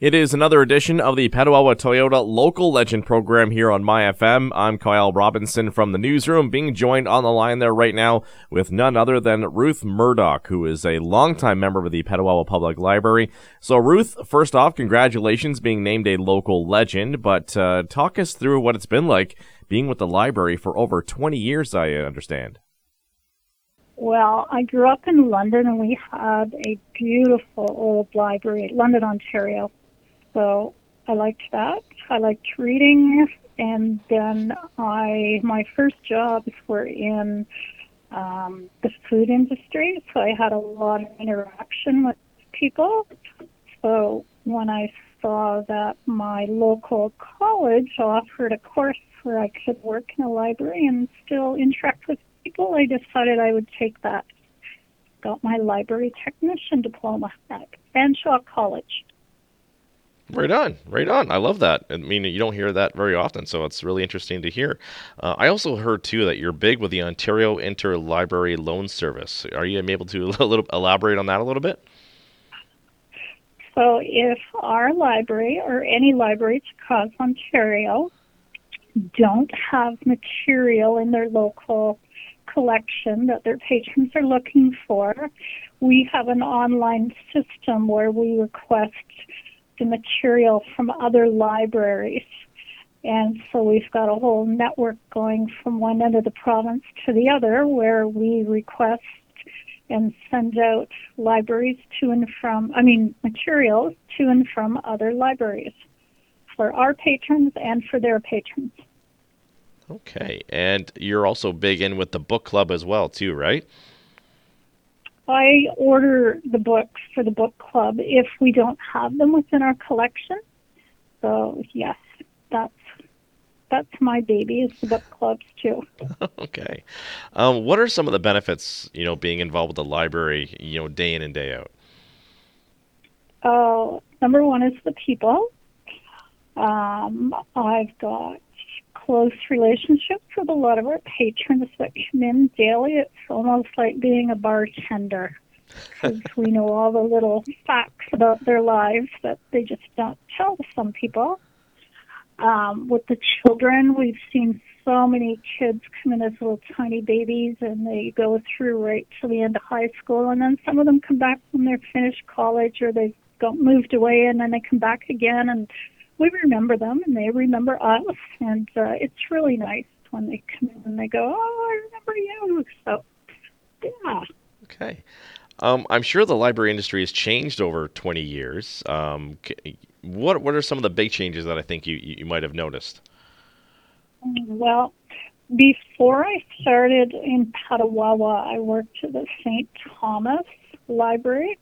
It is another edition of the Petawawa Toyota Local Legend program here on MyFM. I'm Kyle Robinson from the newsroom, being joined on the line there right now with none other than Ruth Murdoch, who is a longtime member of the Petawawa Public Library. So, Ruth, first off, congratulations being named a local legend, but talk us through what it's been like being with the library for over 20 years, I understand. Well, I grew up in London, and we had a beautiful old library, London, Ontario. So I liked that. I liked reading, and then my first jobs were in the food industry, so I had a lot of interaction with people. So when I saw that my local college offered a course where I could work in a library and still interact with people, I decided I would take that. Got my library technician diploma at Fanshawe College. Right on, right on. I love that. I mean, you don't hear that very often, so it's really interesting to hear. I also heard, too, that you're big with the Ontario Interlibrary Loan Service. Are you able to elaborate on that a little bit? So if our library or any libraries across Ontario don't have material in their local collection that their patrons are looking for, we have an online system where we request the material from other libraries. And so we've got a whole network going from one end of the province to the other where we request and send out materials to and from other libraries for our patrons and for their patrons. Okay, and you're also big in with the book club as well, too, right? I order the books for the book club if we don't have them within our collection. So yes, that's my baby, is the book clubs too. Okay. What are some of the benefits, being involved with the library, day in and day out? Number one is the people. I've got close relationships with a lot of our patrons that come in daily. It's almost like being a bartender because we know all the little facts about their lives that they just don't tell some people. With the children, we've seen so many kids come in as little tiny babies, and they go through right to the end of high school, and then some of them come back when they're finished college or they've got moved away, and then they come back again, and we remember them, and they remember us, and it's really nice when they come in and they go, "Oh, I remember you." So, yeah. Okay. I'm sure the library industry has changed over 20 years. What are some of the big changes that I think you might have noticed? Well, before I started in Petawawa, I worked at the St. Thomas Library,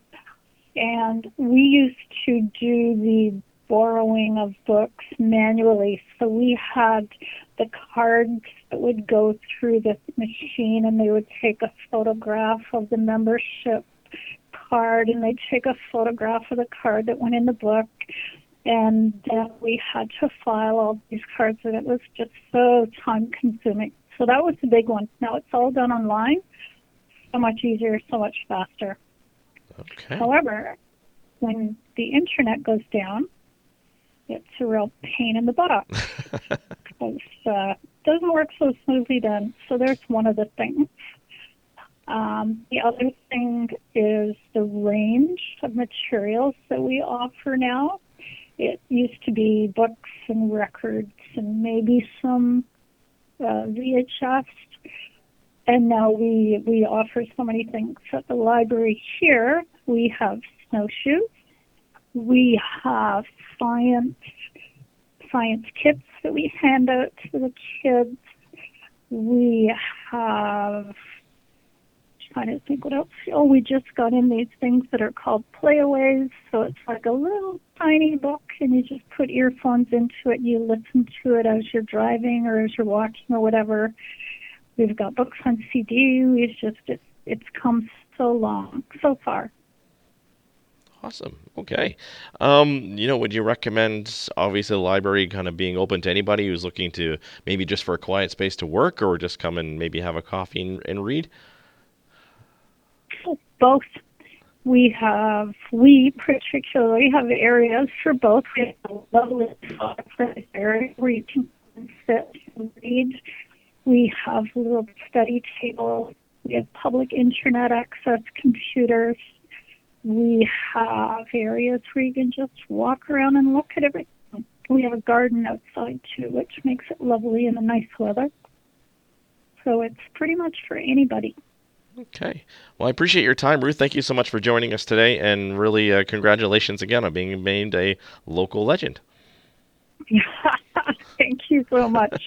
and we used to do the borrowing of books manually. So we had the cards that would go through the machine, and they would take a photograph of the membership card, and they'd take a photograph of the card that went in the book, and then we had to file all these cards, and it was just so time consuming. So that was the big one. Now it's all done online, so much easier, so much faster. Okay. However, when the internet goes down, it's a real pain in the butt because it doesn't work so smoothly then. So there's one of the things. The other thing is the range of materials that we offer now. It used to be books and records and maybe some VHS, and now we offer so many things at the library here. We have snowshoes. We have science kits that we hand out to the kids. We have, trying to think what else. Oh, we just got in these things that are called playaways. So it's like a little tiny book, and you just put earphones into it. You listen to it as you're driving or as you're walking or whatever. We've got books on CD. It's come so long, so far. Awesome. Okay. Would you recommend, obviously, the library kind of being open to anybody who's looking to maybe just for a quiet space to work, or just come and maybe have a coffee and read? Both. We particularly have areas for both. We have a lovely photographic area where you can sit and read. We have little study tables. We have public internet access computers. We have areas where you can just walk around and look at everything. We have a garden outside too, which makes it lovely in the nice weather. So it's pretty much for anybody. Okay. Well, I appreciate your time, Ruth. Thank you so much for joining us today, and really congratulations again on being named a local legend. Thank you so much.